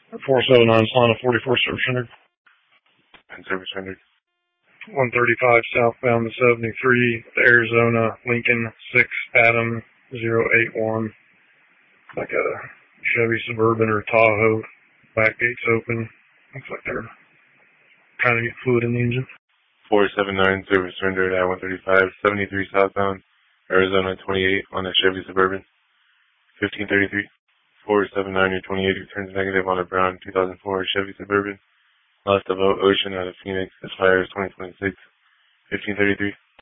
479 Solana 44 service rendered. And service rendered. 135 southbound to 73, Arizona, Lincoln 6, Adam 081. Like a Chevy Suburban or Tahoe. Back gates open. Looks like they're trying to get fluid in the engine. 479 service rendered at 135, 73 southbound, Arizona 28 on a Chevy Suburban. 1533. 479 or 28 returns negative on a brown 2004 Chevy Suburban. Lost of Ocean out of Phoenix. Expires 2026. 1533.